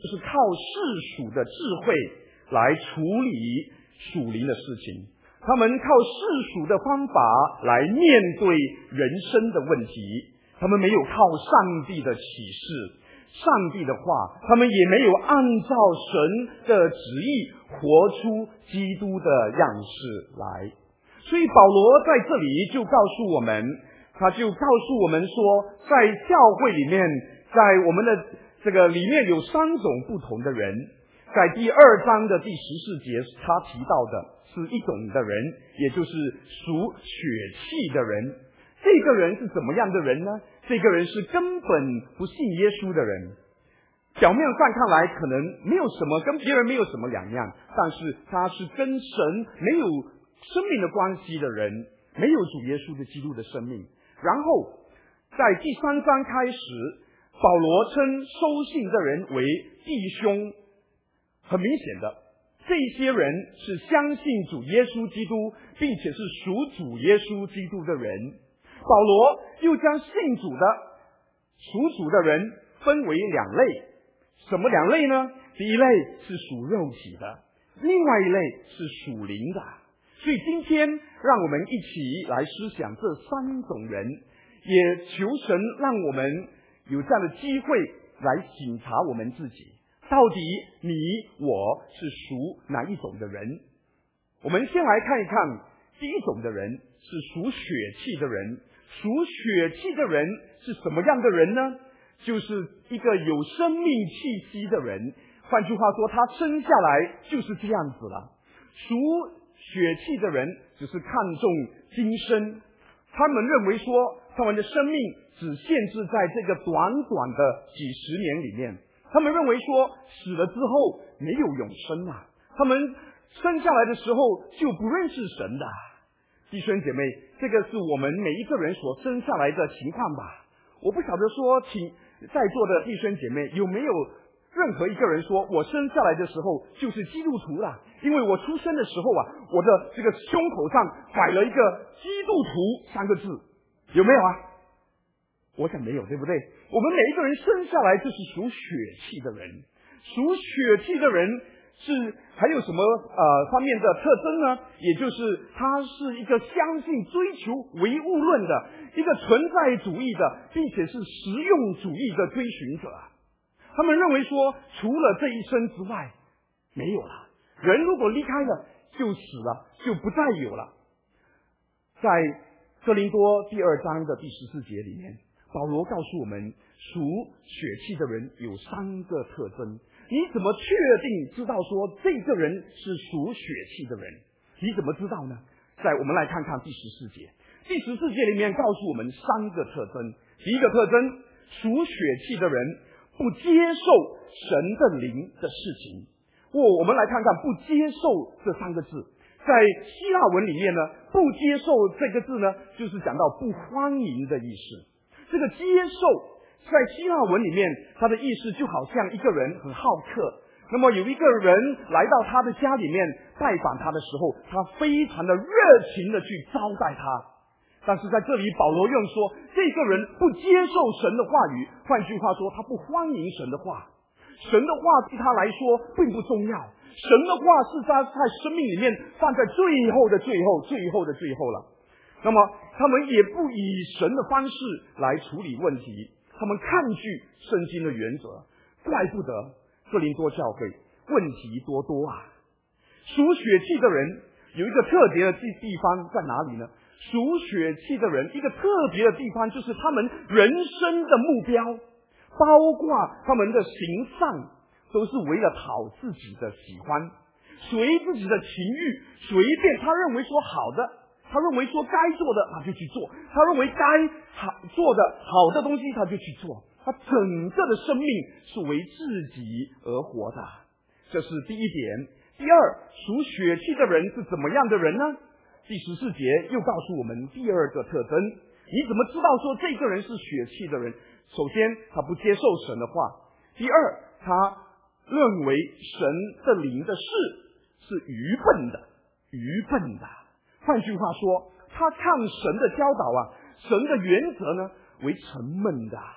就是靠世俗的智慧来处理属灵的事情，他们靠世俗的方法来面对人生的问题，他们没有靠上帝的启示，上帝的话，他们也没有按照神的旨意活出基督的样式来。所以保罗在这里就告诉我们，他就告诉我们说，在教会里面，在我们的这个里面有3种不同的人。在第2章的第14节，他提到的是一种的人，也就是属血气的人。这个人是怎么样的人呢？这个人是根本不信耶稣的人。表面上看来可能没有什么，跟别人没有什么两样，但是他是跟神没有生命的关系的人，没有主耶稣的基督的生命。然后在第3章开始，保罗称收信的人为弟兄。很明显的，这些人是相信主耶稣基督，并且是属主耶稣基督的人。保罗又将信主的、属主的人分为2类。什么2类呢？第一类是属肉体的，另外一类是属灵的。所以今天让我们一起来思想这3种人，也求神让我们有这样的机会来省察我们自己，到底你我是属哪一种的人。我们先来看一看第一种的人，是属血气的人。属血气的人是什么样的人呢？就是一个有生命气息的人。换句话说，他生下来就是这样子了。属血气的人只是看重今生，他们认为说他们的生命只限制在这个短短的几十年里面，他们认为说死了之后没有永生啊，他们生下来的时候就不认识神的。弟兄姐妹，这个是我们每一个人所生下来的情况吧。我不晓得说请在座的弟兄姐妹有没有任何一个人说我生下来的时候就是基督徒了，因为我出生的时候啊，我的这个胸口上摆了一个基督徒3个字，有没有啊？我想没有，对不对？我们每一个人生下来就是属血气的人。属血气的人是还有什么方面的特征呢？也就是他是一个相信追求唯物论的，一个存在主义的，并且是实用主义的追寻者。他们认为说除了这一生之外没有了，人如果离开了就死了，就不再有了。在哥林多第2章的第14节里面，保罗告诉我们，属血气的人有3个特征。你怎么确定知道说这个人是属血气的人？你怎么知道呢？我们来看看第14节。第14节里面告诉我们3个特征。第一个特征，属血气的人不接受神的灵的事情。我们来看看不接受这3个字。在希腊文里面呢，不接受这个字呢，就是讲到不欢迎的意思。这个接受在希腊文里面，它的意思就好像一个人很好客，那么有一个人来到他的家里面拜访他的时候，他非常的热情的去招待他。但是在这里保罗用说，这个人不接受神的话语，换句话说，他不欢迎神的话。神的话对他来说并不重要，神的话是他在生命里面放在最后的最后最后的最后了。那么他们也不以神的方式来处理问题，他们抗拒圣经的原则，怪不得哥林多教会问题多多啊。属血气的人有一个特别的地方在哪里呢？属血气的人一个特别的地方就是他们人生的目标，包括他们的行善都是为了讨自己的喜欢，随自己的情欲，随便他认为说好的，他认为说该做的他就去做，他认为该做的好的东西他就去做，他整个的生命是为自己而活的。这是第一点。第二，属血气的人是怎么样的人呢？第14节又告诉我们第二个特征。你怎么知道说这个人是血气的人？首先他不接受神的话，第二他认为神的灵的事是愚笨的。换句话说，他看神的教导啊，神的原则呢为沉闷的，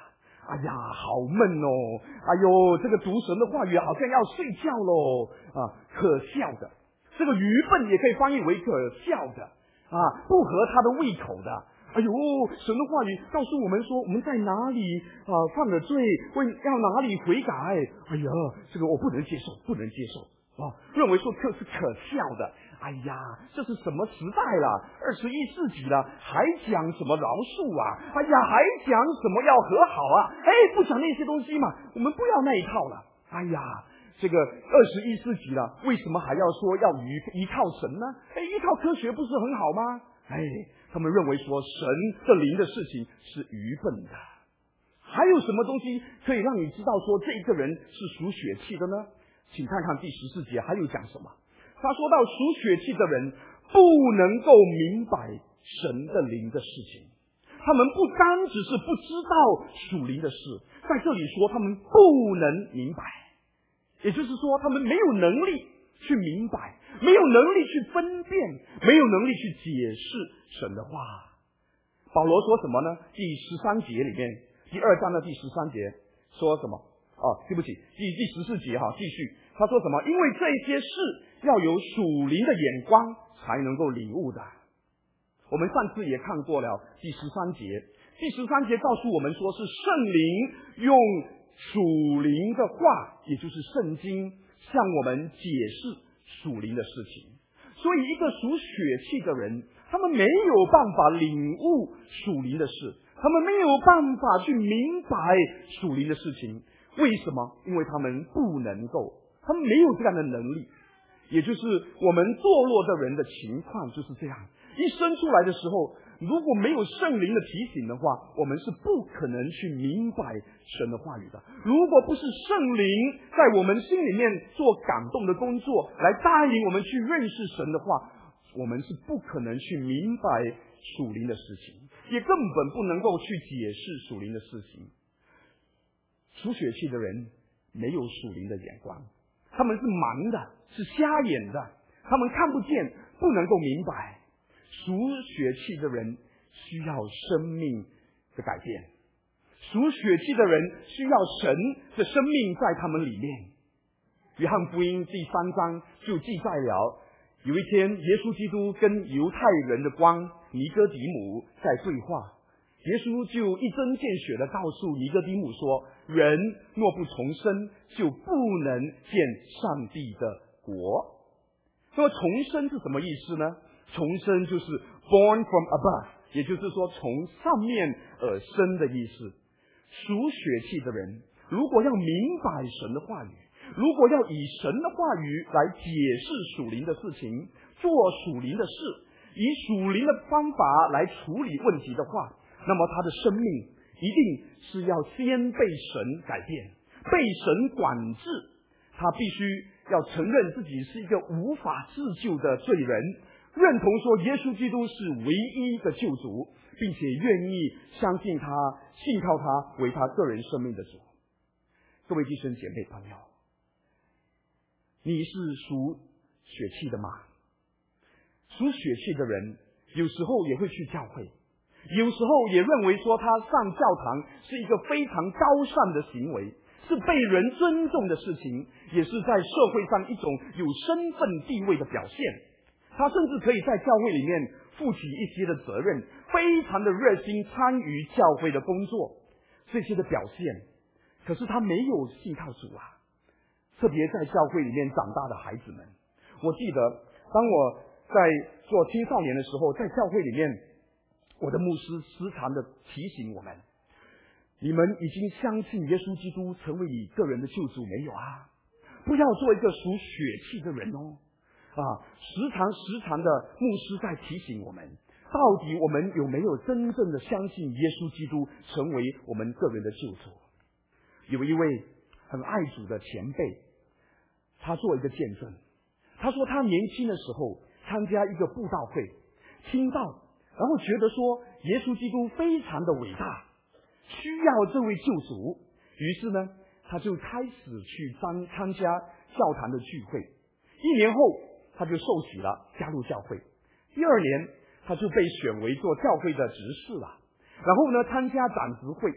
哎呀，好闷哦！哎呦，这个读神的话语好像要睡觉喽啊，可笑的。这个愚笨也可以翻译为可笑的啊，不合他的胃口的。哎呦，神的话语告诉我们说，我们在哪里犯了罪，要哪里悔改。哎呀，这个我不能接受，不能接受啊！认为说这是可笑的。哎呀，这是什么时代了？21世纪了，还讲什么饶恕啊？哎呀，还讲什么要和好啊？不讲那些东西嘛，我们不要那一套了。哎呀，这个21世纪了，为什么还要说要依靠神呢？依靠科学不是很好吗？他们认为说神的灵的事情是愚笨的。还有什么东西可以让你知道说这个人是属血气的呢？请看看第14节还有讲什么。他说到属血气的人不能够明白神的灵的事情，他们不单只是不知道属灵的事，在这里说他们不能明白，也就是说他们没有能力去明白，没有能力去分辨，没有能力去解释神的话。保罗说什么呢？第13节里面，第2章的第13节说什么？对不起，第14节继续。他说什么？因为这些事要有属灵的眼光才能够领悟的。我们上次也看过了第13节，第13节告诉我们说是圣灵用属灵的话，也就是圣经向我们解释属灵的事情。所以一个属血气的人，他们没有办法领悟属灵的事，他们没有办法去明白属灵的事情。为什么？因为他们不能够，他们没有这样的能力。也就是我们堕落的人的情况就是这样，一生出来的时候，如果没有圣灵的提醒的话，我们是不可能去明白神的话语的。如果不是圣灵在我们心里面做感动的工作，来带领我们去认识神的话，我们是不可能去明白属灵的事情，也根本不能够去解释属灵的事情。属血气的人没有属灵的眼光，他们是盲的，是瞎眼的，他们看不见，不能够明白。属血气的人需要生命的改变，属血气的人需要神的生命在他们里面。约翰福音第3章就记载了，有一天耶稣基督跟犹太人的官尼哥底母在对话，耶稣就一针见血地告诉尼哥底母说，人若不重生，就不能见上帝的国。那么重生是什么意思呢？重生就是 born from above， 也就是说从上面而生的意思。属血气的人如果要明白神的话语，如果要以神的话语来解释属灵的事情，做属灵的事，以属灵的方法来处理问题的话，那么他的生命一定是要先被神改变，被神管制。他必须要承认自己是一个无法自救的罪人，认同说耶稣基督是唯一的救主，并且愿意相信他，信靠他为他个人生命的主。各位弟兄姐妹朋友，你是属血气的吗？属血气的人有时候也会去教会，有时候也认为说他上教堂是一个非常高尚的行为，是被人尊重的事情，也是在社会上一种有身份地位的表现。他甚至可以在教会里面负起一些的责任，非常的热心参与教会的工作，这些的表现。可是他没有信靠主啊，特别在教会里面长大的孩子们。我记得当我在做青少年的时候，在教会里面，我的牧师时常的提醒我们，你们已经相信耶稣基督成为你个人的救主没有啊？不要做一个属血气的人哦。时常的牧师在提醒我们，到底我们有没有真正的相信耶稣基督成为我们个人的救主？有一位很爱主的前辈，他做一个见证，他说他年轻的时候参加一个布道会，听到然后觉得说耶稣基督非常的伟大，需要这位救主，于是呢他就开始去参加教堂的聚会。1年后他就受洗了，加入教会。第2年他就被选为做教会的执事了，然后呢参加长执会。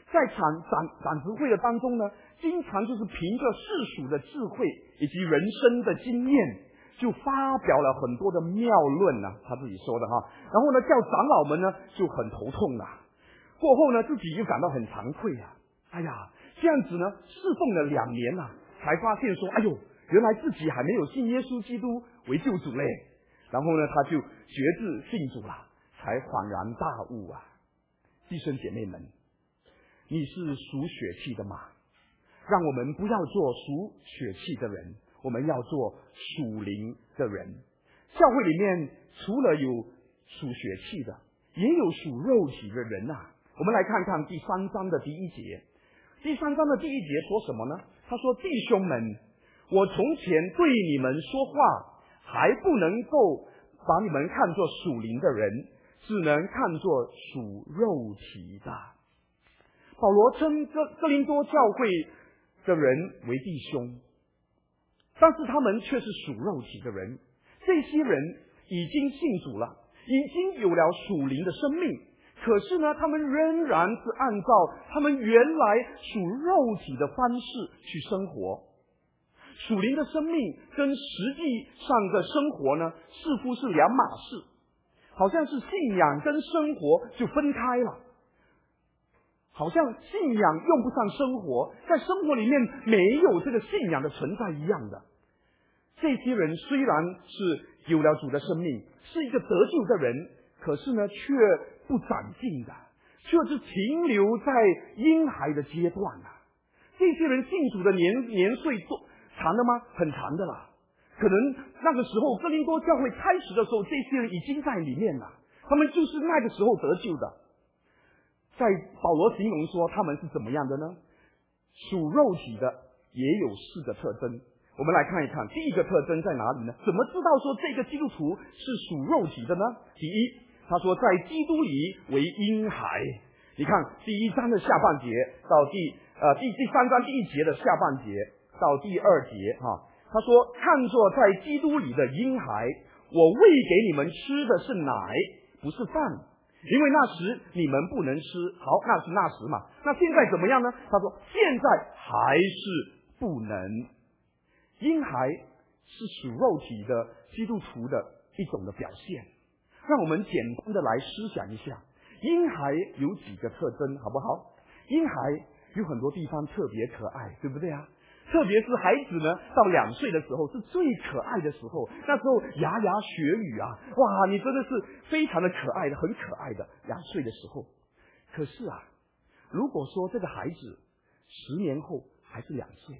在长执会的当中呢，经常就是凭着世俗的智慧以及人生的经验，就发表了很多的妙论啊，他自己说的哈。然后呢，叫长老们呢就很头痛啊。过后呢，自己就感到很惭愧啊。哎呀，这样子呢，侍奉了2年啊，才发现说，哎呦，原来自己还没有信耶稣基督为救主嘞。然后呢，他就决志信主了，才恍然大悟啊。弟兄姐妹们，你是属血气的吗？让我们不要做属血气的人，我们要做属灵的人。教会里面除了有属血气的，也有属肉体的人啊。我们来看看第3章的第1节。第3章的第1节说什么呢？他说：弟兄们，我从前对你们说话，还不能够把你们看作属灵的人，只能看作属肉体的。保罗称哥林多教会的人为弟兄，但是他们却是属肉体的人。这些人已经信主了，已经有了属灵的生命，可是呢，他们仍然是按照他们原来属肉体的方式去生活。属灵的生命跟实际上的生活呢，似乎是两码事，好像是信仰跟生活就分开了，好像信仰用不上生活，在生活里面没有这个信仰的存在一样的。这些人虽然是有了主的生命，是一个得救的人，可是呢，却不长进的，却是停留在婴孩的阶段啊。这些人信主的年岁长的吗？很长的啦。可能那个时候哥林多教会开始的时候，这些人已经在里面了，他们就是那个时候得救的。在保罗形容说他们是怎么样的呢？属肉体的也有4个特征。我们来看一看，第一个特征在哪里呢？怎么知道说这个基督徒是属肉体的呢？第一，他说在基督里为婴孩。你看第1章的下半节到第3章第1节的下半节到第2节哈，他说看作在基督里的婴孩，我喂给你们吃的是奶，不是饭，因为那时你们不能吃。好，那是那时嘛，那现在怎么样呢？他说现在还是不能。婴孩是属肉体的基督徒的一种的表现。让我们简单的来思想一下，婴孩有几个特征好不好？婴孩有很多地方特别可爱，对不对啊？特别是孩子呢，到2岁的时候是最可爱的时候，那时候牙牙学语啊，哇，你真的是非常的可爱的，很可爱的2岁的时候。可是啊，如果说这个孩子10年后还是2岁，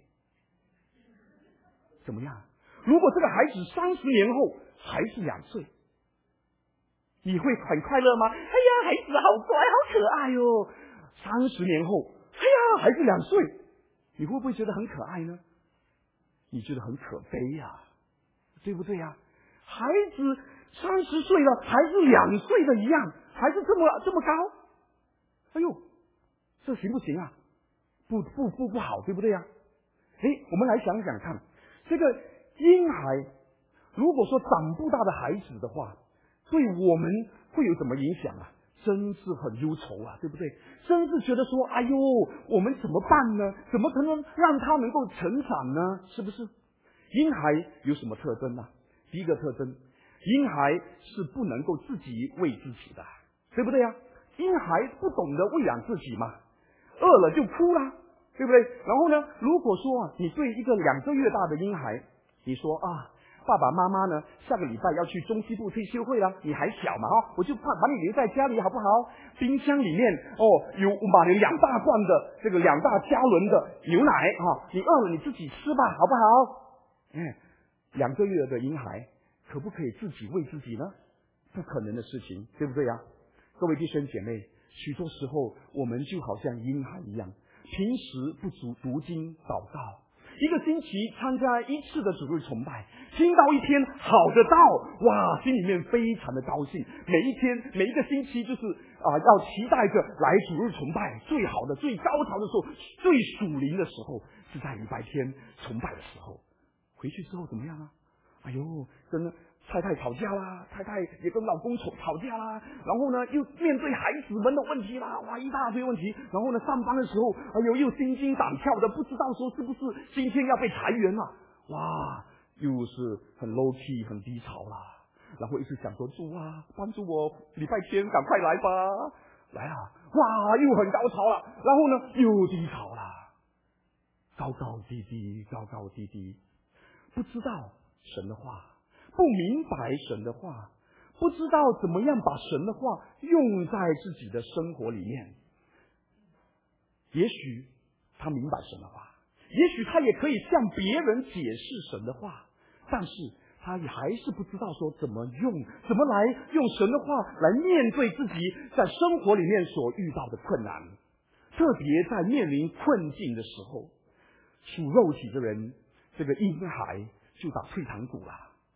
怎么样？如果这个孩子30年后还是2岁，你会很快乐吗？哎呀，孩子好乖，好可爱哦。30年后，哎呀，还是2岁，你会不会觉得很可爱呢？你觉得很可悲呀，对不对呀？孩子30岁了，还是2岁的一样，还是这么高。哎呦，这行不行啊？不好，对不对呀？我们来想想看，这个婴孩如果说长不大的孩子的话，对我们会有什么影响啊？真是很忧愁啊，对不对？真是觉得说，哎呦，我们怎么办呢？怎么可能让他能够成长呢？是不是？婴孩有什么特征呢？第一个特征，婴孩是不能够自己喂自己的，对不对呀？婴孩不懂得喂养自己嘛，饿了就哭啦，对不对？然后呢，如果说你对一个2个月大的婴孩，你说爸爸妈妈呢下个礼拜要去中西部退休会了，你还小嘛我就把你留在家里好不好？冰箱里面有买了2大罐的这个2大加仑的牛奶你饿了你自己吃吧，好不好？2个月的婴孩可不可以自己喂自己呢？不可能的事情，对不对啊？各位弟兄姐妹，许多时候我们就好像婴孩一样，平时不足读经祷告，一个星期参加1次的主日崇拜，听到一篇好的道，哇，心里面非常的高兴。每一个星期就是要期待着来主日崇拜，最好的最高潮的时候，最属灵的时候是在礼拜天崇拜的时候。回去之后怎么样啊？哎呦，真的太太吵架啦，太太也跟老公吵架啦，然后呢又面对孩子们的问题啦，哇，一大堆问题。然后呢上班的时候，哎呦又心惊胆跳的，不知道说是不是今天要被裁员了，哇，又是很 low key 很低潮啦。然后一直想说，主啊，帮助我，礼拜天赶快来吧，来啊，哇，又很高潮了，然后呢又低潮了，高高低低，高高低低，不知道神的话，不明白神的话，不知道怎么样把神的话用在自己的生活里面。也许他明白神的话，也许他也可以向别人解释神的话，但是他也还是不知道说怎么来用神的话来面对自己在生活里面所遇到的困难。特别在面临困境的时候，属肉体的人，这个婴孩就打退堂鼓了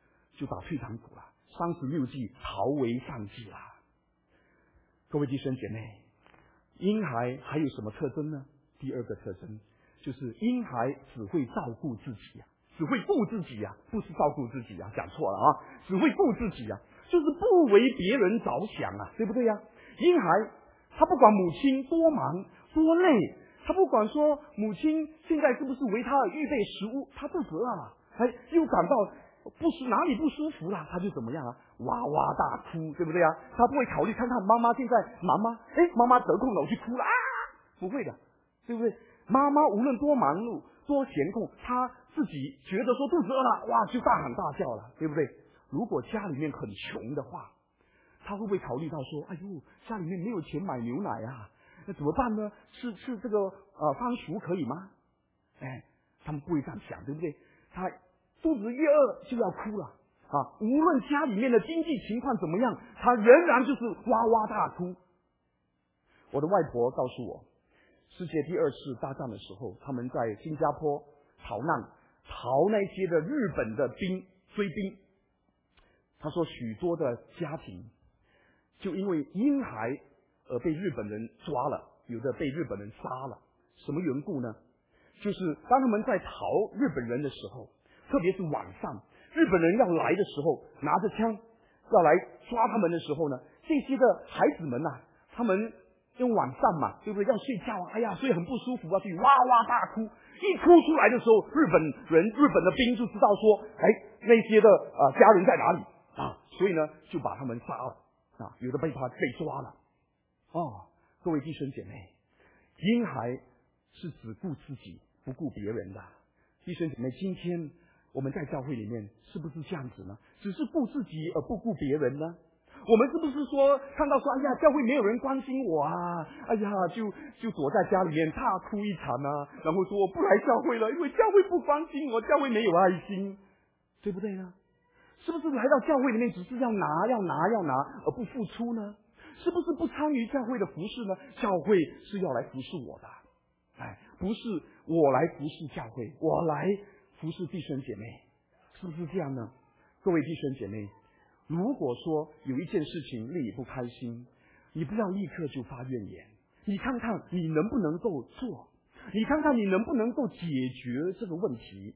，36计逃为上计了。各位弟兄姐妹，婴孩还有什么特征呢？第二个特征就是婴孩只会照顾自己啊，只会顾自己啊，不是照顾自己啊，讲错了啊，只会顾自己啊，就是不为别人着想啊，对不对呀？婴孩他不管母亲多忙多累，他不管说母亲现在是不是为他而预备食物，他肚子饿了，又感到哪里不舒服了，他就怎么样啊？哇哇大哭，对不对啊？他不会考虑看看妈妈现在忙吗？妈妈得空了，我去哭了啊？不会的，对不对？妈妈无论多忙碌多闲空，他自己觉得说肚子饿了，哇，就大喊大叫了，对不对？如果家里面很穷的话，他会不会考虑到说，哎呦，家里面没有钱买牛奶啊，那怎么办呢？吃这个番薯可以吗？他们不会这样想，对不对？他肚子越饿就要哭了啊！无论家里面的经济情况怎么样，他仍然就是哇哇大哭。我的外婆告诉我，世界第2次大战的时候，他们在新加坡逃难，逃那些的日本的追兵。他说许多的家庭就因为婴孩而被日本人抓了，有的被日本人杀了。什么缘故呢？就是当他们在逃日本人的时候，特别是晚上，日本人要来的时候，拿着枪要来抓他们的时候呢，这些的孩子们啊，他们因为晚上嘛，对不对？要睡觉啊，所以很不舒服啊，所以哇哇大哭。一哭出来的时候，日本的兵就知道说，那些的家人在哪里啊？所以呢，就把他们杀了啊，有的被抓了。各位弟兄姐妹，婴孩是只顾自己不顾别人的。弟兄姐妹，今天我们在教会里面是不是这样子呢？只是顾自己而不顾别人呢？我们是不是说看到说，哎呀，教会没有人关心我啊，哎呀，就躲在家里面大哭一场啊，然后说我不来教会了，因为教会不关心我，教会没有爱心，对不对呢？是不是来到教会里面只是要拿而不付出呢？是不是不参与教会的服事呢？教会是要来服侍我的，不是我来服侍教会，我来服侍弟兄姐妹，是不是这样呢？各位弟兄姐妹，如果说有一件事情令你不开心，你不要立刻就发怨言，你看看你能不能够做，你看看你能不能够解决这个问题。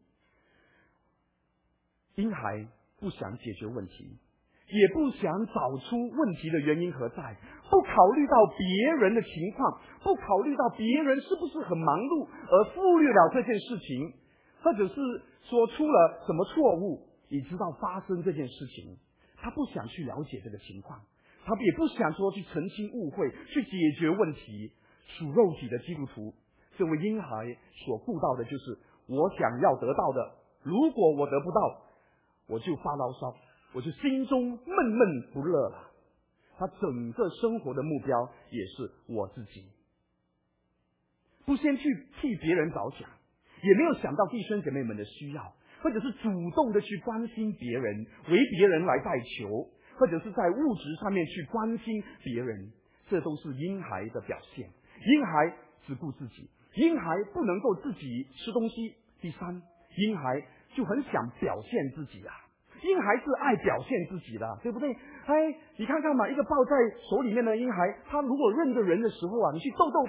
婴孩不想解决问题，也不想找出问题的原因何在，不考虑到别人的情况，不考虑到别人是不是很忙碌，而忽略了这件事情，或者是说出了什么错误，你知道发生这件事情，他不想去了解这个情况，他也不想说去澄清误会，去解决问题。属肉体的基督徒，这位婴孩所顾到的就是我想要得到的，如果我得不到，我就发牢骚，我就心中闷闷不乐了。他整个生活的目标也是我自己，不先去替别人着想，也没有想到弟兄姐妹们的需要，或者是主动的去关心别人，为别人来代求，或者是在物质上面去关心别人，这都是婴孩的表现。婴孩只顾自己，婴孩不能够自己吃东西。第三，婴孩就很想表现自己啊，婴孩是爱表现自己的，对不对？你看看嘛，一个抱在手里面的婴孩，他如果认得人的时候啊，你去逗逗他，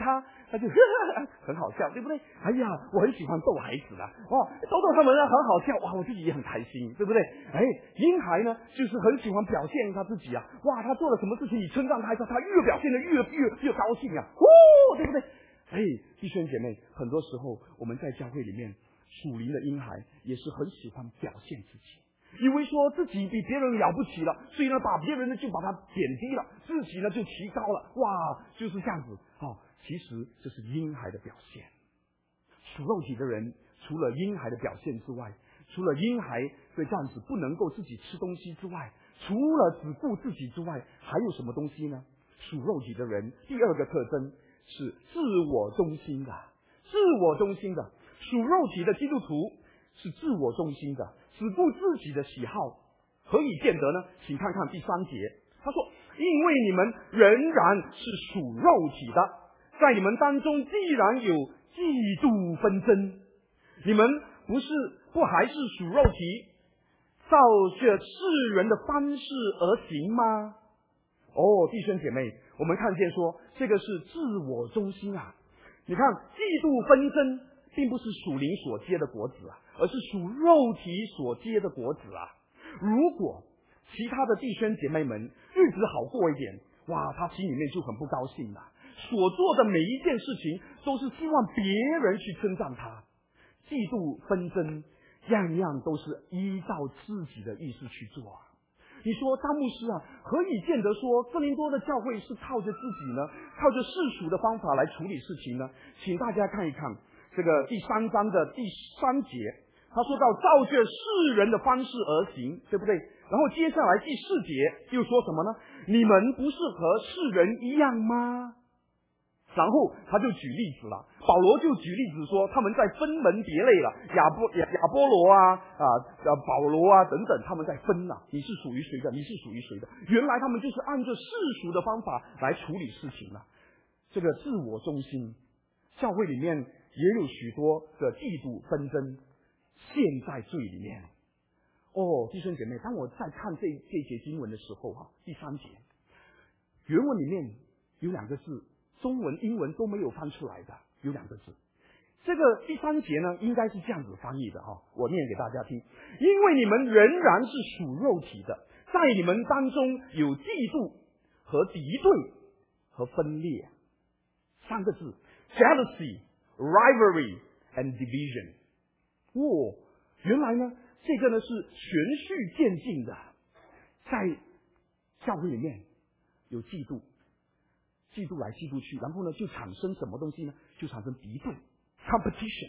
他就很好笑，对不对？哎呀，我很喜欢逗孩子的，逗他们很好笑，哇，我自己也很开心，对不对？婴孩呢，就是很喜欢表现他自己啊，哇，他做了什么事情，你称赞他一下，他越表现得越高兴啊，对不对？弟兄姐妹，很多时候我们在教会里面，属灵的婴孩也是很喜欢表现自己。以为说自己比别人了不起了，所以呢，把别人呢就把他贬低了，自己呢就提高了，哇，就是这样子。其实这是婴孩的表现。属肉体的人，除了婴孩的表现之外，除了婴孩这样子不能够自己吃东西之外，除了只顾自己之外，还有什么东西呢？属肉体的人第二个特征是自我中心的，自我中心的。属肉体的基督徒是自我中心的，只顾自己的喜好。何以见得呢？请看看第3节，他说：因为你们仍然是属肉体的，在你们当中既然有嫉妒纷争，你们不还是属肉体，照着世人的方式而行吗？弟兄姐妹，我们看见说这个是自我中心啊。你看，嫉妒纷争并不是属灵所结的果子啊，而是属肉体所结的果子啊。如果其他的弟兄姐妹们日子好过一点，哇，他心里面就很不高兴了，所做的每一件事情都是希望别人去称赞他。嫉妒纷争样样都是依照自己的意思去做。你说张牧师啊，何以见得说哥林多的教会是靠着自己呢？靠着世俗的方法来处理事情呢？请大家看一看这个第3章的第3节，他说到照着世人的方式而行，对不对？然后接下来第4节又说什么呢？你们不是和世人一样吗？然后他就举例子了，保罗就举例子说他们在分门别类了，亚波罗保罗啊等等，他们在分了，你是属于谁的，你是属于谁的。原来他们就是按照世俗的方法来处理事情了。这个自我中心，教会里面也有许多的嫉妒纷争陷在罪里面。弟兄姐妹，当我在看这节经文的时候第3节原文里面有2个字，中文英文都没有翻出来的，有2个字。这个第3节呢应该是这样子翻译的我念给大家听。因为你们仍然是属肉体的，在你们当中有嫉妒和敌对和分裂。3个字 jealousy, rivalry and division。原来呢这个呢是循序渐进的，在教会里面有嫉妒来嫉妒去，然后呢就产生什么东西呢？就产生敌对 competition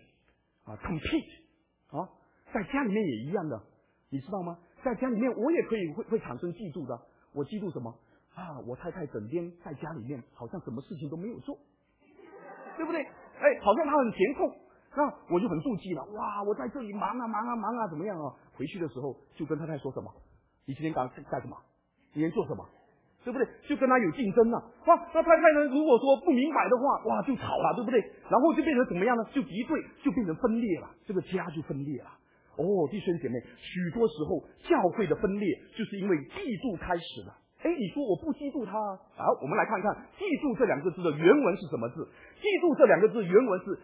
compete 在家里面也一样的，你知道吗？在家里面我也会产生嫉妒的。我嫉妒什么我太太整天在家里面好像什么事情都没有做，对不对？好像她很闲空，那我就很妒忌了。哇，我在这里忙啊怎么样回去的时候就跟太太说什么？你今天干什么？你今天做什么？对不对？就跟他有竞争了。那太太呢，如果说不明白的话，哇，就吵了，对不对？然后就变成怎么样呢？就敌对，就变成分裂了，这个家就分裂了。弟兄姐妹，许多时候教会的分裂就是因为嫉妒开始的。你说我不嫉妒他好，我们来看看嫉妒这2个字的原文是什么字？嫉妒这2个字原文是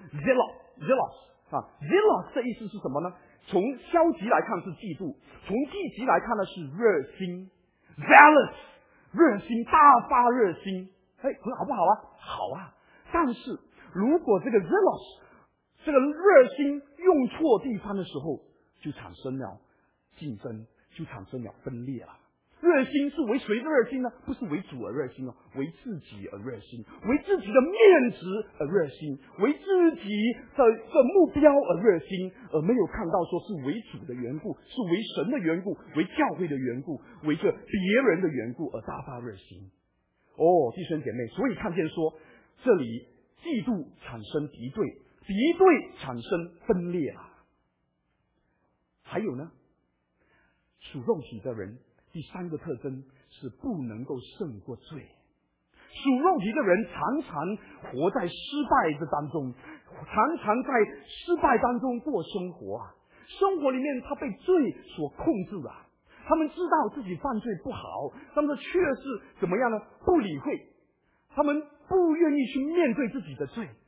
zealous 的意思是什么呢？从消极来看是嫉妒，从积极来看呢是热心 zealous， 热心，大发热心。好不好啊？好啊。但是如果这个 zealous 这个热心用错地方的时候，就产生了竞争，就产生了分裂了。热心是为谁的热心呢？不是为主而热心为自己而热心，为自己的面子而热心，为自己的目标而热心，而没有看到说是为主的缘故，是为神的缘故，为教会的缘故，为着别人的缘故而大发热心。弟兄姐妹，所以看见说这里嫉妒产生敌对，敌对产生分裂了。还有呢，属肉体的人第3个特征是不能够胜过罪。属肉体的人常常活在失败的当中，常常在失败当中过生活生活里面他被罪所控制了。他们知道自己犯罪不好，但是却是怎么样呢？不理会，他们不愿意去面对自己的罪，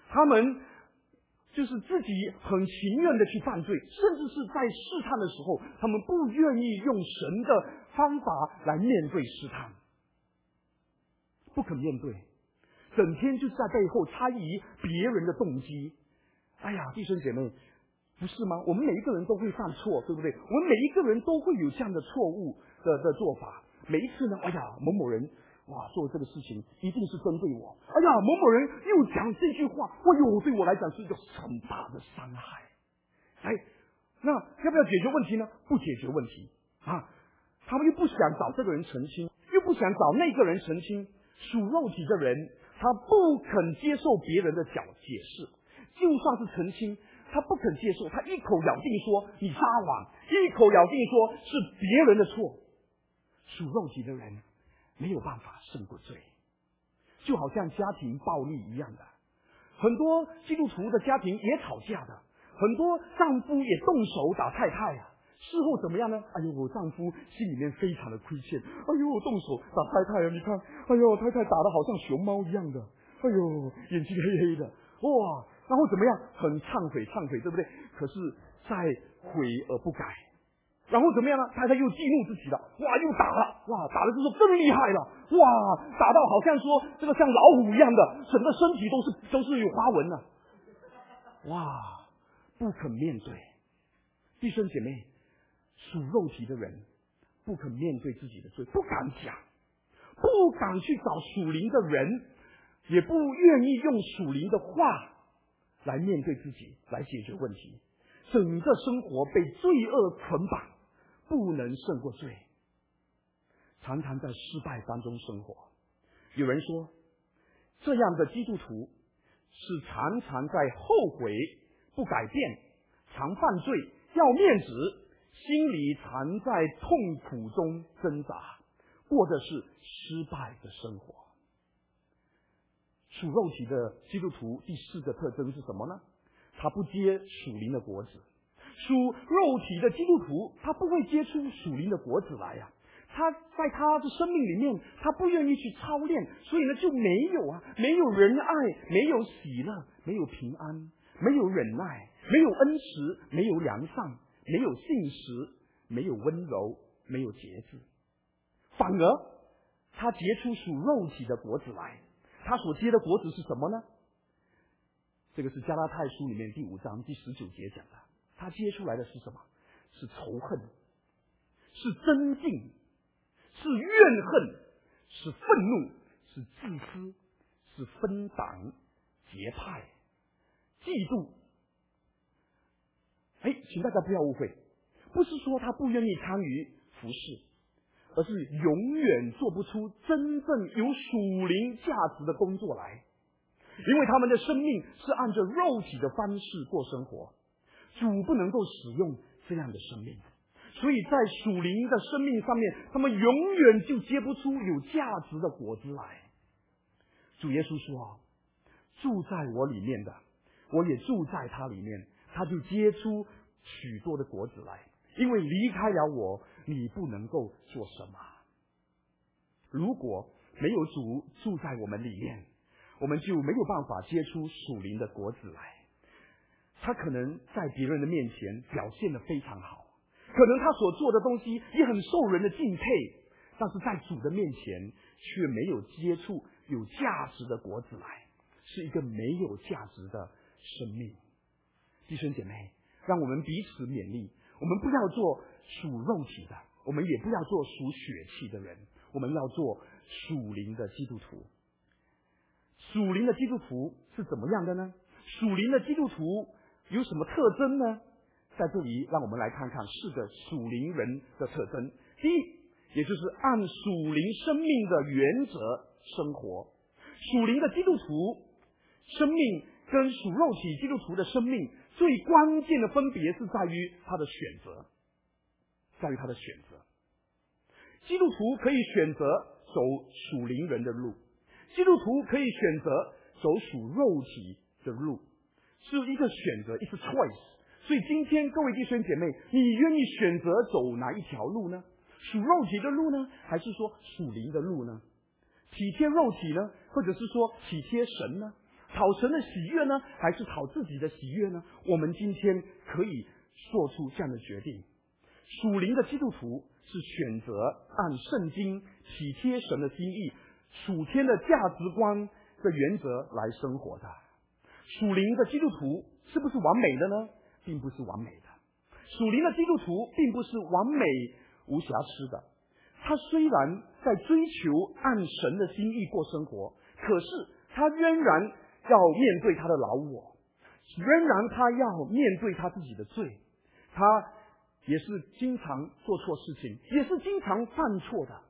他们就是自己很情愿的去犯罪，甚至是在试探的时候，他们不愿意用神的方法来面对试探，不肯面对，整天就在背后猜疑别人的动机。哎呀，弟兄姐妹，不是吗？我们每一个人都会犯错，对不对？我们每一个人都会有这样的错误的做法。每一次呢，哎呀，某某人哇做这个事情一定是针对我。哎呀，某某人又讲这句话，哎呦，对我来讲是一个很大的伤害。哎，那要不要解决问题呢？不解决问题啊！他们又不想找这个人澄清，又不想找那个人澄清。属肉体的人，他不肯接受别人的解释，就算是澄清，他不肯接受，他一口咬定说你撒谎，一口咬定说是别人的错。属肉体的人没有办法胜过罪，就好像家庭暴力一样的，很多基督徒的家庭也吵架的，很多丈夫也动手打太太啊。事后怎么样呢？哎呦，我丈夫心里面非常的亏欠，哎呦，我动手打太太啊，你看，哎呦，太太打得好像熊猫一样的，哎呦，眼睛黑黑的，哇，然后怎么样？很忏悔，对不对？可是再悔而不改，然后怎么样呢？太太又激怒自己了，哇，又打了，哇，打的就是更厉害了，哇，打到好像说这个像老虎一样的，整个身体都是有花纹了，哇，不肯面对。弟兄姐妹，属肉体的人不肯面对自己的罪，不敢讲，不敢去找属灵的人，也不愿意用属灵的话来面对自己，来解决问题。整个生活被罪恶捆绑，不能胜过罪，常常在失败当中生活。有人说，这样的基督徒是常常在后悔不改变，常犯罪，要面子，心里常在痛苦中挣扎，过的是失败的生活。属肉体的基督徒第四个特征是什么呢？他不结属灵的果子。属肉体的基督徒，他不会结出属灵的果子来啊。他在他的生命里面，他不愿意去操练，所以呢就没有仁爱，没有喜乐，没有平安，没有忍耐，没有恩慈，没有良善，没有信实，没有温柔，没有节制。反而他结出属肉体的果子来，他所结的果子是什么呢？这个是加拉太书里面第5章第19节讲的。他结出来的是什么？是仇恨，是争竞，是怨恨，是愤怒，是自私，是分党结派，嫉妒。请大家不要误会，不是说他不愿意参与服事，而是永远做不出真正有属灵价值的工作来，因为他们的生命是按照肉体的方式过生活，主不能够使用这样的生命，所以在属灵的生命上面，他们永远就结不出有价值的果子来。主耶稣说，住在我里面的，我也住在他里面，他就结出许多的果子来，因为离开了我，你不能够做什么。如果没有主住在我们里面，我们就没有办法结出属灵的果子来。他可能在别人的面前表现得非常好，可能他所做的东西也很受人的敬佩，但是在主的面前却没有结出有价值的果子来，是一个没有价值的生命。弟兄姐妹，让我们彼此勉励，我们不要做属肉体的，我们也不要做属血气的人，我们要做属灵的基督徒。属灵的基督徒是怎么样的呢？属灵的基督徒有什么特征呢？在这里让我们来看看4个属灵人的特征。第一，也就是按属灵生命的原则生活。属灵的基督徒生命跟属肉体基督徒的生命最关键的分别是在于他的选择，基督徒可以选择走属灵人的路，基督徒可以选择走属肉体的路，是一个选择，一个 choice。 所以今天各位弟兄姐妹，你愿意选择走哪一条路呢？属肉体的路呢，还是说属灵的路呢？体贴肉体呢，或者是说体贴神呢？ 讨神的喜悦呢，还是讨自己的喜悦呢？我们今天可以做出这样的决定。属灵的基督徒是选择按圣经体贴神的心意、属天的价值观的原则来生活的。属灵的基督徒是不是完美的呢？并不是完美的。属灵的基督徒并不是完美无瑕疵的。他虽然在追求按神的心意过生活，可是他仍然要面对他的老我，仍然他要面对他自己的罪，他也是经常做错事情，也是经常犯错的。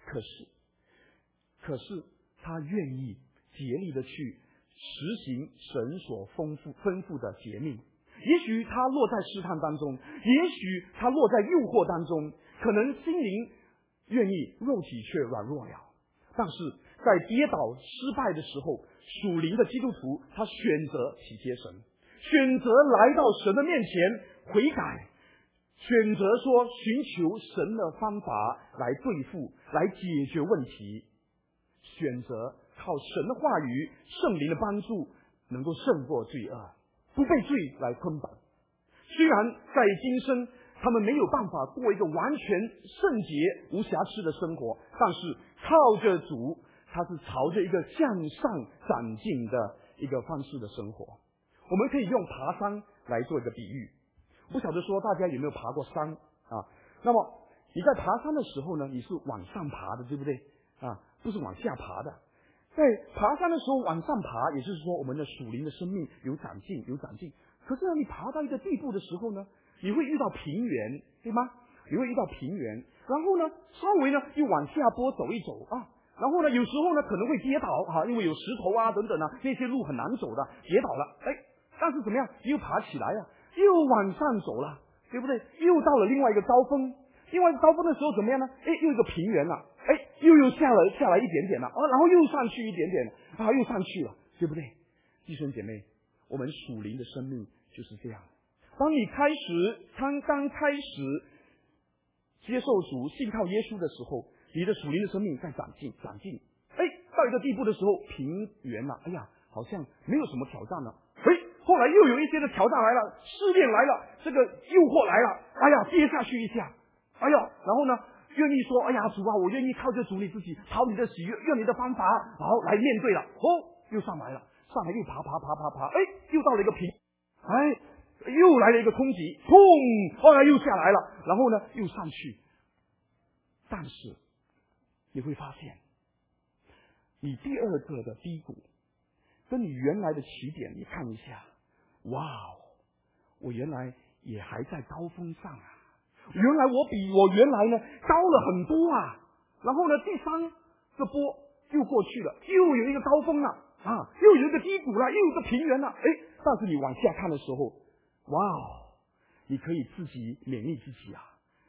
可是他愿意竭力的去实行神所吩咐的诫命。也许他落在试探当中，也许他落在诱惑当中，可能心灵愿意，肉体却软弱了。但是在跌倒失败的时候，属灵的基督徒他选择体贴神，选择来到神的面前悔改，选择说寻求神的方法来对付、来解决问题，选择靠神的话语、圣灵的帮助，能够胜过罪恶，不被罪来捆绑。虽然在今生他们没有办法过一个完全圣洁无瑕疵的生活，但是靠着主，他是朝着一个向上长进的一个方式的生活。我们可以用爬山来做一个比喻。不晓得说大家有没有爬过山啊？那么你在爬山的时候呢，你是往上爬的，对不对啊？不是往下爬的。在爬山的时候往上爬，也就是说我们的属灵的生命有长进。可是呢，你爬到一个地步的时候呢，你会遇到平原，对吗？你会遇到平原，然后呢，稍微呢又往下坡走一走啊，然后呢，有时候呢可能会跌倒啊，因为有石头啊等等啊，那些路很难走的，跌倒了，但是怎么样，又爬起来啊，又往上走了，对不对？又到了另外一个高峰，的时候怎么样呢？又一个平原了，又下来一点点了，然后又上去一点点啊，又上去了，对不对？弟兄姐妹，我们属灵的生命就是这样。当你刚开始接受主、信靠耶稣的时候，你的属灵的生命在长进。到一个地步的时候，平原了，好像没有什么挑战了。后来又有一些的挑战来了，试炼来了，这个诱惑来了，跌下去一下，然后呢，愿意说，主啊，我愿意靠着主你自己，讨你的喜悦，用你的方法，好来面对了。又上来又爬，又到了一个平，又来了一个冲击，砰，又下来了，然后呢，又上去。但是你会发现，你第二个的低谷，跟你原来的起点，你看一下，哇哦，我原来也还在高峰上啊！原来我比我原来呢高了很多啊！然后呢，第三个波又过去了，又有一个高峰了啊，又有一个低谷了，又有一个平原了。但是你往下看的时候，哇哦，你可以自己勉励自己啊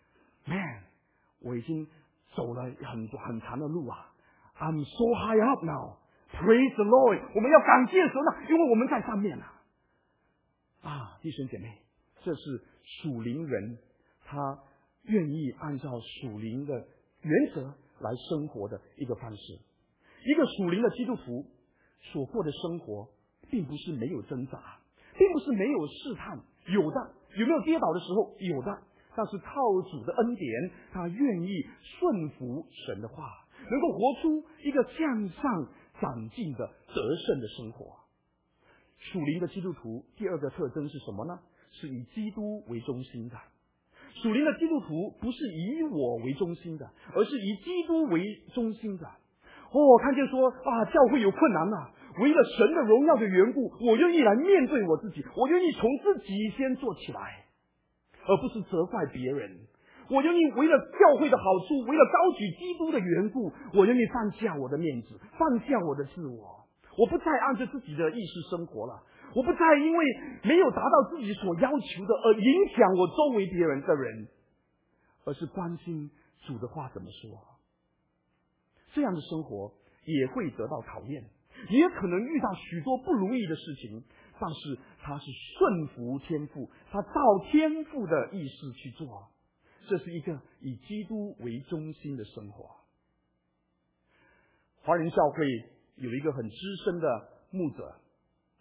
，Man， 我已经走了很长的路啊 ，I'm so high up now。Praise the Lord！ 我们要感谢神啊，因为我们在上面啊！弟兄姐妹，这是属灵人他愿意按照属灵的原则来生活的一个方式。一个属灵的基督徒所过的生活，并不是没有挣扎，并不是没有试探，有的，有没有跌倒的时候？有的，但是靠主的恩典，他愿意顺服神的话，能够活出一个向上长进的得胜的生活。属灵的基督徒第二个特征是什么呢？是以基督为中心的。属灵的基督徒不是以我为中心的，而是以基督为中心的。看见说教会有困难了，为了神的荣耀的缘故，我愿意来面对我自己，我愿意从自己先做起来，而不是责怪别人。我愿意为了教会的好处，为了高举基督的缘故，我愿意放下我的面子，放下我的自我，我不再按照自己的意识生活了，我不再因为没有达到自己所要求的而影响我周围别人的人，而是关心主的话怎么说。这样的生活也会得到考验，也可能遇到许多不如意的事情，但是他是顺服天父，他照天父的意思去做。这是一个以基督为中心的生活。华人教会有一个很资深的牧者，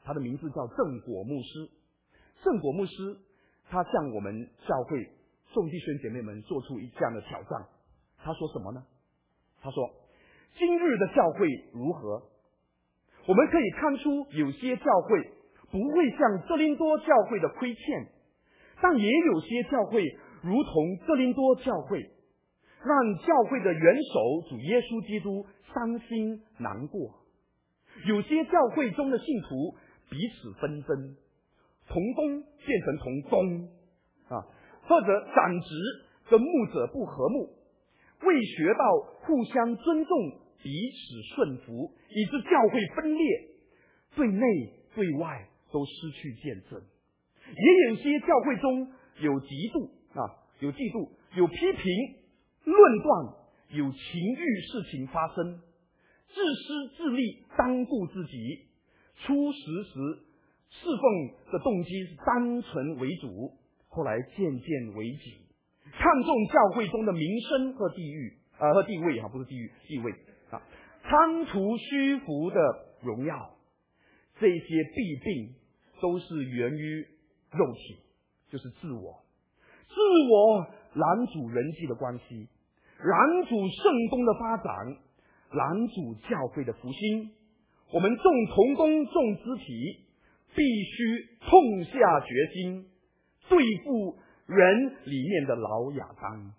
他的名字叫郑果牧师。郑果牧师他向我们教会众弟兄姐妹们做出这样的挑战。他说什么呢？他说，今日的教会如何？我们可以看出有些教会不会像哥林多教会的亏欠，但也有些教会如同哥林多教会，让教会的元首主耶稣基督伤心难过。有些教会中的信徒彼此纷争，同工变成同宗或者长职跟牧者不和睦，未学到互相尊重，彼此顺服，以致教会分裂，对内对外都失去见证。也有些教会中有嫉妒有批评论断，有情欲事情发生，自私自利，单顾自己，初时侍奉的动机是单纯为主，后来渐渐为己，看重教会中的名声和地位不是地位贪图虚浮的荣耀。这些弊病都是源于肉体，就是自我拦阻人际的关系，拦阻圣工的发展，拦阻教会的复兴。我们众同工众肢体必须痛下决心对付人里面的老亚当。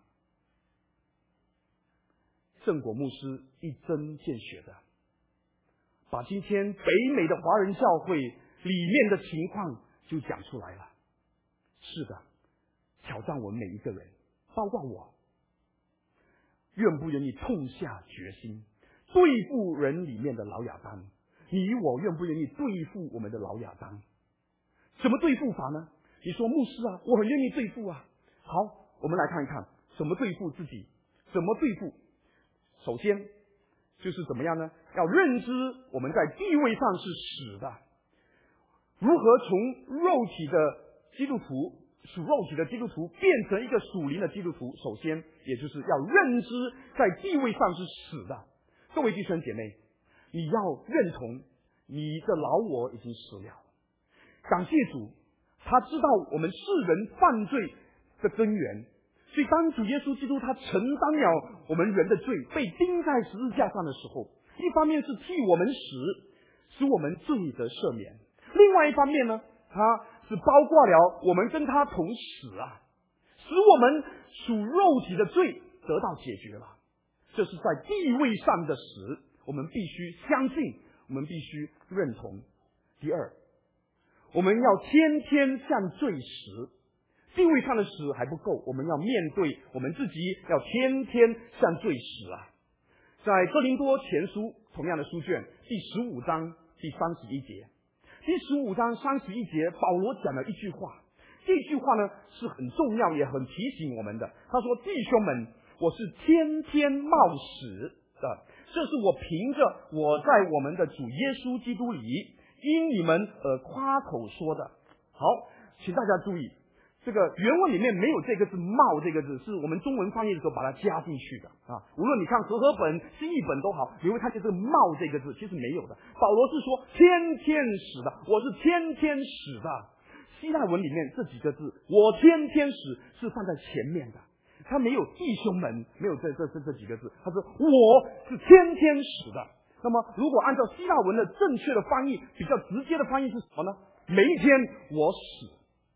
郑果牧师一针见血的把今天北美的华人教会里面的情况就讲出来了。是的，挑战我们每一个人，包括我，愿不愿意痛下决心对付人里面的老亚当？你我愿不愿意对付我们的老亚当？怎么对付法呢？你说牧师我很愿意对付好，我们来看一看怎么对付自己，怎么对付。首先就是怎么样呢？要认知我们在地位上是死的。如何从肉体的基督徒变成一个属灵的基督徒？首先也就是要认知在地位上是死的。各位弟兄姐妹，你要认同你的老我已经死了。感谢主，他知道我们世人犯罪的根源，所以当主耶稣基督他承担了我们人的罪，被钉在十字架上的时候，一方面是替我们死，使我们罪得赦免；另外一方面呢，他是包括了我们跟他同死使我们属肉体的罪得到解决了。这是在地位上的死，我们必须相信，我们必须认同。第二，我们要天天向罪死。地位上的死还不够，我们要面对我们自己，要天天向罪死在哥林多前书同样的书卷第15章第31节，第15章31节，保罗讲了一句话，这句话呢是很重要也很提醒我们的。他说：弟兄们，我是天天冒死的，这是我凭着我在我们的主耶稣基督里因你们而夸口说的。好，请大家注意，这个原文里面没有这个字冒这个字，是我们中文翻译的时候把它加进去的无论你看和合本新译本都好，你会看见这个冒这个字其实没有的。保罗是说天天死的，我是天天死的。希腊文里面这几个字我天天死是放在前面的，他没有弟兄们，没有这几个字，他说我是天天死的。那么如果按照希腊文的正确的翻译，比较直接的翻译是什么呢？每一天我死，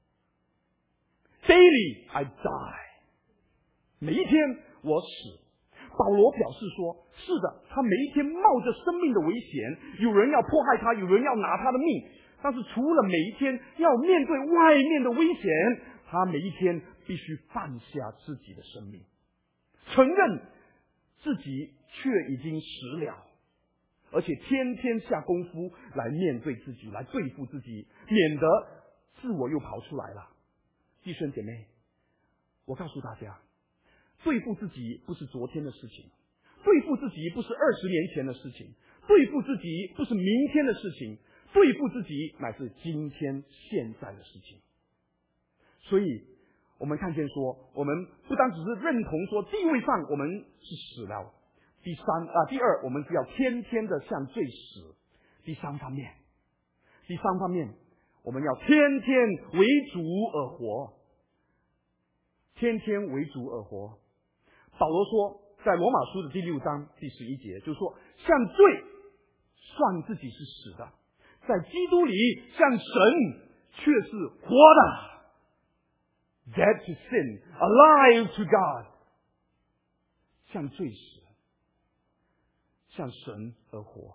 Daily I die， 每一天我死。保罗表示说，是的，他每一天冒着生命的危险，有人要迫害他，有人要拿他的命，但是除了每一天要面对外面的危险，他每一天必须放下自己的生命，承认自己却已经死了，而且天天下功夫来面对自己，来对付自己，免得自我又跑出来了。弟兄姐妹，我告诉大家，对付自己不是昨天的事情，对付自己不是20年前的事情，对付自己不是明天的事情，对付自己乃是今天现在的事情。所以我们看见说，我们不单只是认同说地位上我们是死了，第二，我们是要天天的向罪死。第三方面， 第三方面，我们要天天为主而活，天天为主而活。保罗说，在罗马书的第6章第11节，就是说，向罪算自己是死的，在基督里向神却是活的。Dead to sin, alive to God。 向罪死，向神而活。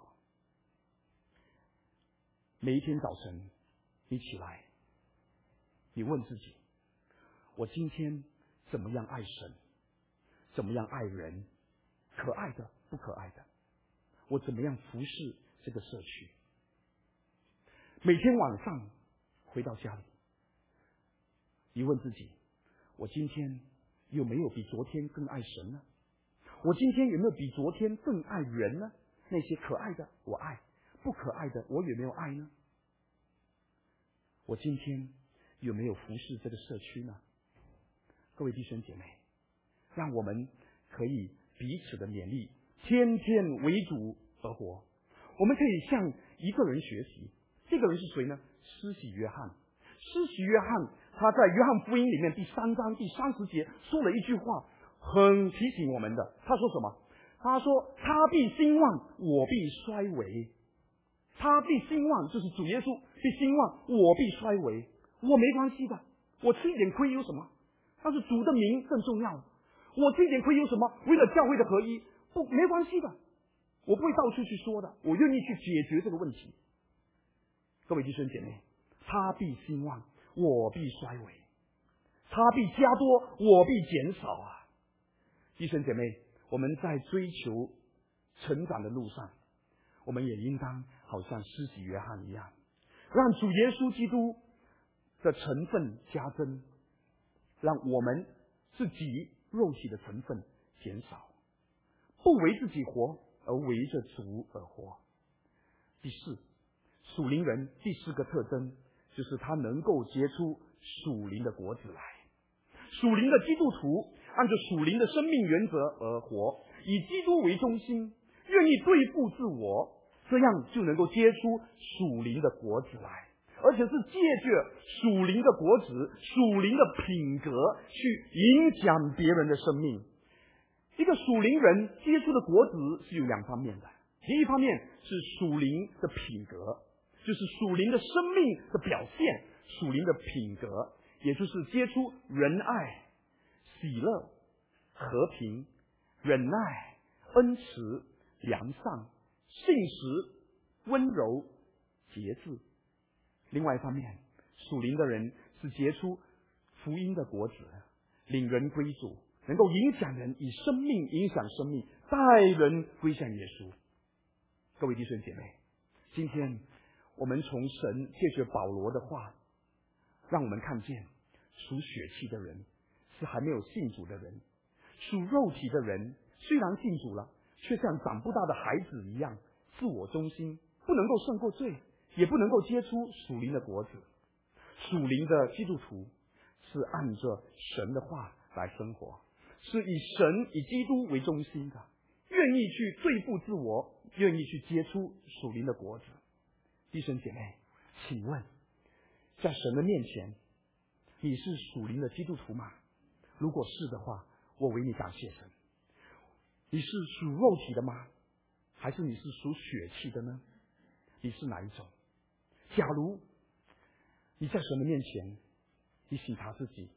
每一天早晨你起来，你问自己，我今天怎么样爱神，怎么样爱人，可爱的不可爱的，我怎么样服侍这个社区。每天晚上回到家里，你问自己，我今天有没有比昨天更爱神呢？我今天有没有比昨天更爱人呢？那些可爱的我爱，不可爱的我有没有爱呢？我今天有没有服侍这个社区呢？各位弟兄姐妹，让我们可以彼此的勉励，天天为主而活。我们可以向一个人学习，这个人是谁呢？施洗约翰。施洗约翰他在约翰福音里面第3章第30节说了一句话，很提醒我们的。他说什么？他说他必兴旺，我必衰微。他必兴旺，就是主耶稣必兴旺，我必衰微。我没关系的，我吃一点亏有什么？但是主的名更重要。我吃一点亏有什么？为了教会的合一，没关系的，我不会到处去说的，我愿意去解决这个问题。各位弟兄姐妹，他必兴旺，我必衰微；他必加多，我必减少啊！弟兄姐妹，我们在追求成长的路上，我们也应当好像施洗约翰一样，让主耶稣基督的成分加增，让我们自己肉体的成分减少，不为自己活，而围着主而活。第4，属灵人第4个特征就是他能够结出属灵的果子来。属灵的基督徒按照属灵的生命原则而活，以基督为中心，愿意对付自我，这样就能够结出属灵的果子来，而且是借着属灵的果子、属灵的品格去影响别人的生命。一个属灵人结出的果子是有2方面的，第一方面是属灵的品格，就是属灵的生命的表现，属灵的品格，也就是结出仁爱、喜乐、和平、忍耐、恩慈、良善、信实、温柔、节制。另外一方面，属灵的人是结出福音的果子，领人归主，能够影响人，以生命影响生命，带人归向耶稣。各位弟兄姐妹，今天我们从神借着保罗的话，让我们看见属血气的人是还没有信主的人，属肉体的人虽然信主了，却像长不大的孩子一样自我中心，不能够胜过罪，也不能够结出属灵的果子。属灵的基督徒是按着神的话来生活，是以神以基督为中心的，愿意去对付自我，愿意去结出属灵的果子。弟兄姐妹，请问在神的面前，你是属灵的基督徒吗？如果是的话，我为你感谢神。你是属肉体的吗？还是你是属血气的呢？你是哪一种？假如你在神的面前，你省察自己，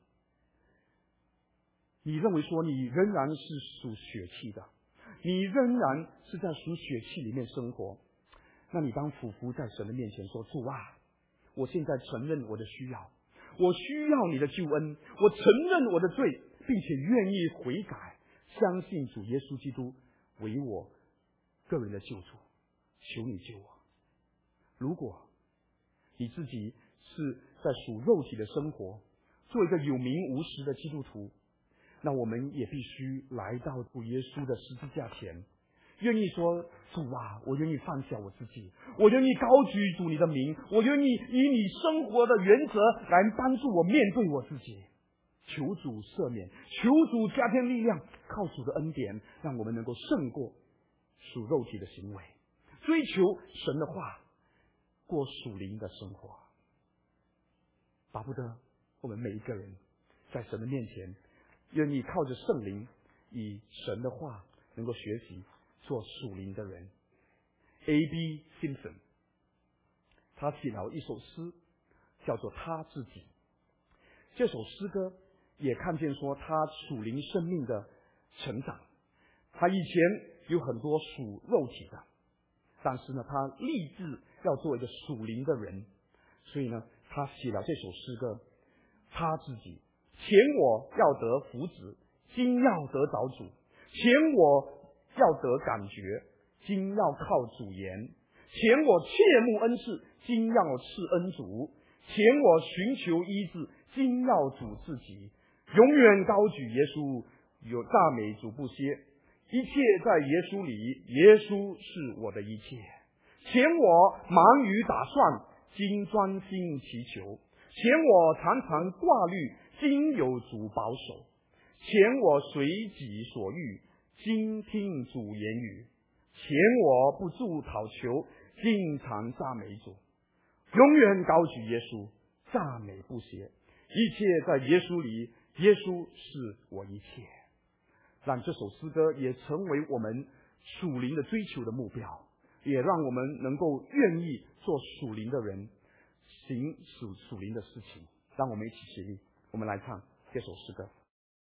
你认为说你仍然是属血气的，你仍然是在属血气里面生活，那你当俯伏在神的面前说，主啊，我现在承认我的需要，我需要你的救恩，我承认我的罪，并且愿意悔改，相信主耶稣基督为我个人的救主，求你救我。如果你自己是在属肉体的生活，做一个有名无实的基督徒，那我们也必须来到主耶稣的十字架前，愿意说，主啊，我愿意放下我自己，我愿意高举主你的名，我愿意以你生活的原则来帮助我面对我自己，求主赦免，求主加添力量，靠主的恩典，让我们能够胜过属肉体的行为，追求神的话， 过属灵的生活。巴不得我们每一个人在神的面前，愿意靠着圣灵，以神的话能够学习做属灵的人。A.B. Simpson 他写了一首诗，叫做《他自己》。这首诗歌也看见说他属灵生命的成长。他以前有很多属肉体的，但是呢，他立志要做一个属灵的人，所以呢，他写了这首诗歌。他自己，前我要得福祉，今要得着主；前我要得感觉，今要靠主言；前我切慕恩赐，今要赐恩主；前我寻求医治，今要主自己。永远高举耶稣，有赞美主不歇。一切在耶稣里，耶稣是我的一切。前我忙于打算，今专心祈求；前我常常挂虑，今有主保守；前我随己所欲，今听主言语；前我不住讨求，经常赞美主。永远高举耶稣，赞美不歇。一切在耶稣里，耶稣是我一切。让这首诗歌也成为我们属灵的追求的目标，也让我们能够愿意做属灵的人，行属灵的事情。让我们一起起立，我们来唱这首诗歌。